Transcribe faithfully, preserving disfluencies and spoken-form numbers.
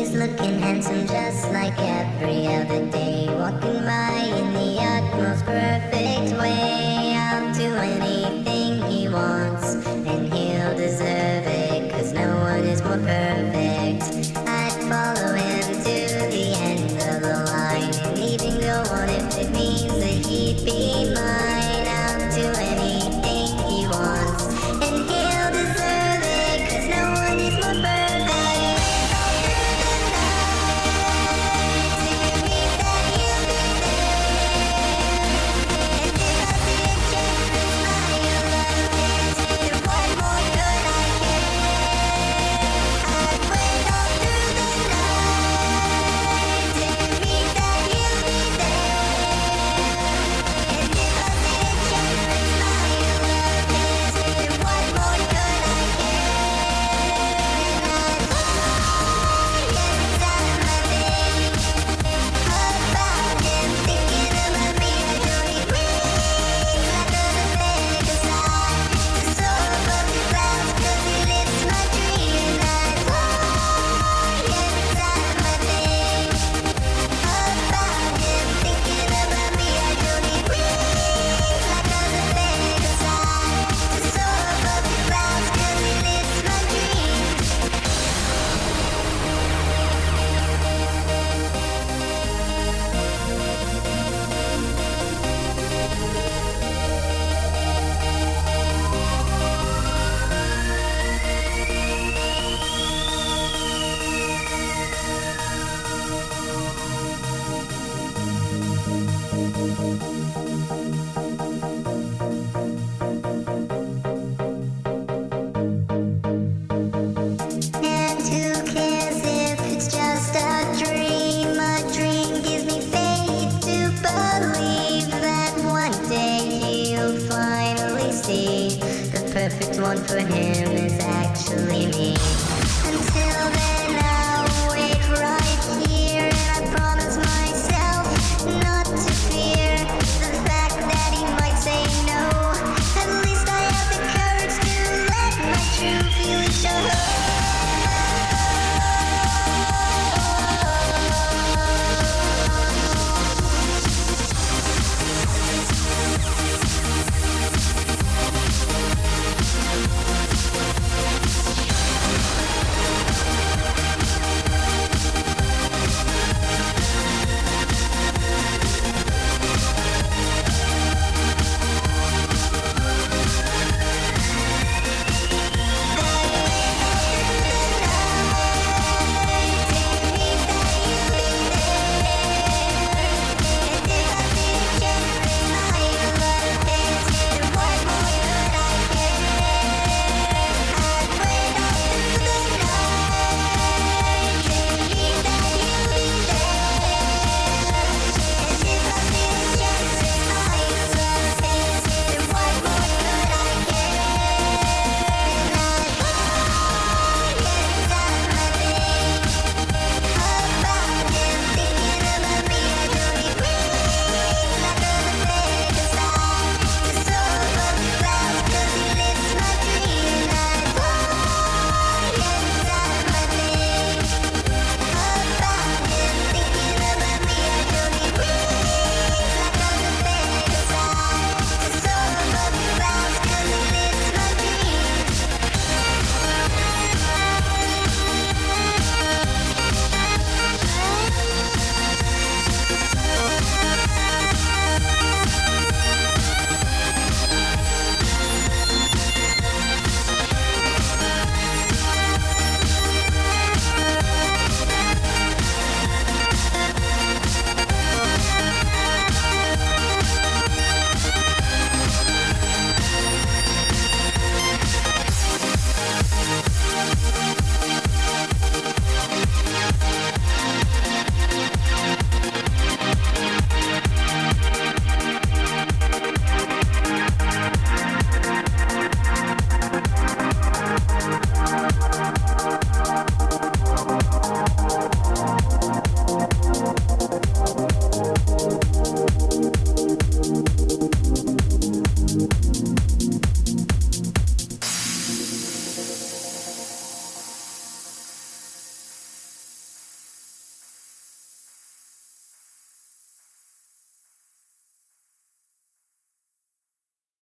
He's looking handsome just like every other day, walking by in the utmost perfect way. I'll do anything he wants, and he'll deserve it, cause no one is more perfect. I'd follow him to the end of the line, and even go on if it means that he'd be mine. I'll do anything he wants, and he'll deserve it, cause no one is more perfect. Perfect one for him.